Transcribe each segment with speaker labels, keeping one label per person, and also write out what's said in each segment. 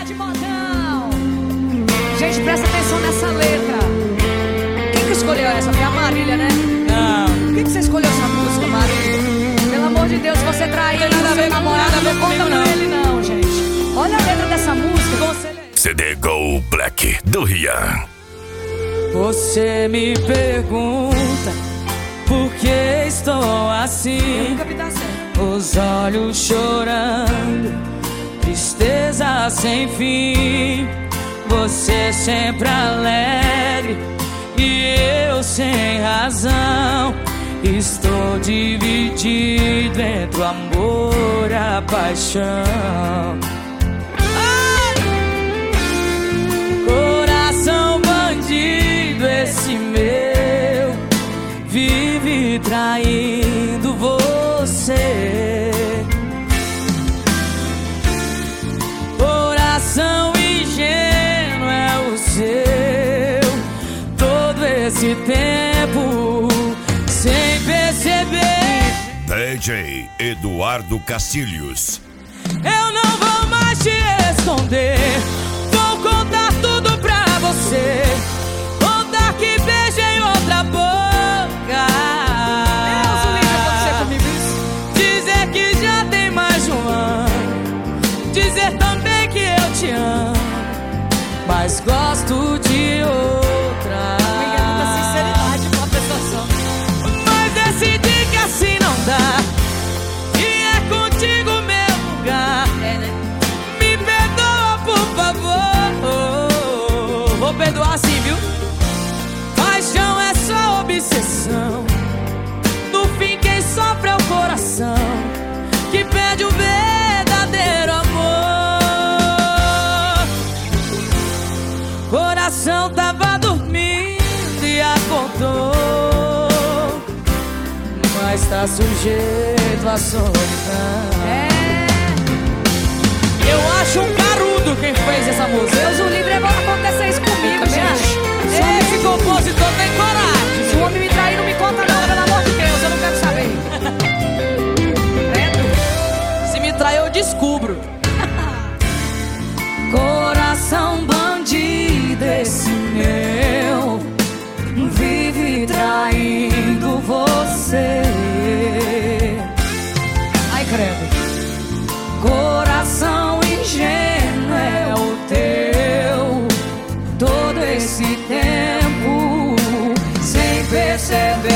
Speaker 1: de modão. Gente, presta atenção nessa letra. Quem que escolheu essa? Foi a Marília, né?
Speaker 2: Não.
Speaker 1: Por que você escolheu essa música, Marília? Pelo amor de Deus, você traiu o seu namorado, não conta com ele não, gente. Olha a letra dessa música.
Speaker 3: CD Go Black do Rian.
Speaker 2: Você me pergunta por que estou assim, os olhos chorando, tristeza sem fim. Você sempre alegre e eu sem razão. Estou dividido entre o amor e a paixão. Coração bandido esse meu, vive traindo você. Coração ingênuo é o seu, todo esse tempo sem perceber.
Speaker 3: DJ Eduardo Castilhos.
Speaker 2: Eu não vou mais te esconder, vou contar tudo pra você. Contar que beijei outra boca.
Speaker 1: Deus, o livro aconteceu comigo isso.
Speaker 2: Dizer que já tem mais de um ano. Dizer também que eu te amo, mas gosto de outra.
Speaker 1: Muita sinceridade com a pessoa só.
Speaker 2: Mas decidi que assim não dá, e é contigo meu lugar. Me perdoa, por favor. Vou perdoar sim, viu? Paixão é só obsessão. No fim quem sofre é o coração, que pede o verdadeiro amor. Coração tava dormindo e acordou, mas tá sujeito à solidão. Eu acho um carudo quem fez essa música.
Speaker 1: Deus, o livre é bom acontecer isso comigo, gente.
Speaker 2: Esse compositor tem coragem.
Speaker 1: Se o homem me trair, não me conta não, pelo amor de Deus, eu não quero saber.
Speaker 2: Se me trair, eu descubro.
Speaker 1: Coração bandido esse meu, vive traindo você. Ai, credo. Coração ingênuo é o teu, todo esse tempo sem perceber.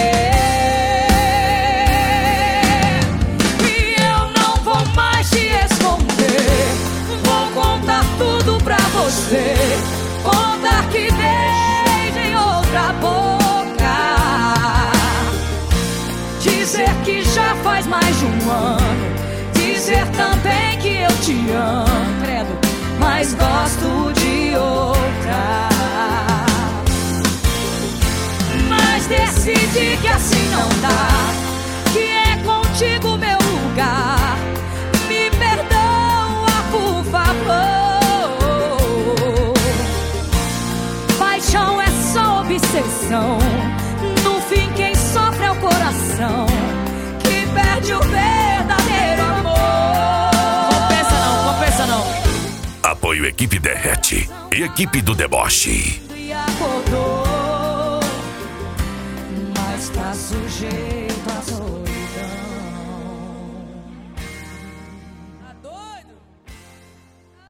Speaker 1: E eu não vou mais te esconder, vou contar tudo pra você. Contar que beijei outra boca, dizer que já faz mais de um ano, dizer também que eu te amo, credo, mas gosto de outra. Mas decidi que assim não dá, que é contigo meu lugar. Me perdoa, por favor. Paixão é só obsessão, no fim quem sofre é o coração, que perde o verdadeiro amor.
Speaker 2: Compensa não, compensa não.
Speaker 3: Apoio Equipe Derrete e Equipe do Deboche.
Speaker 1: E acordou, mas tá sujeito a solidão.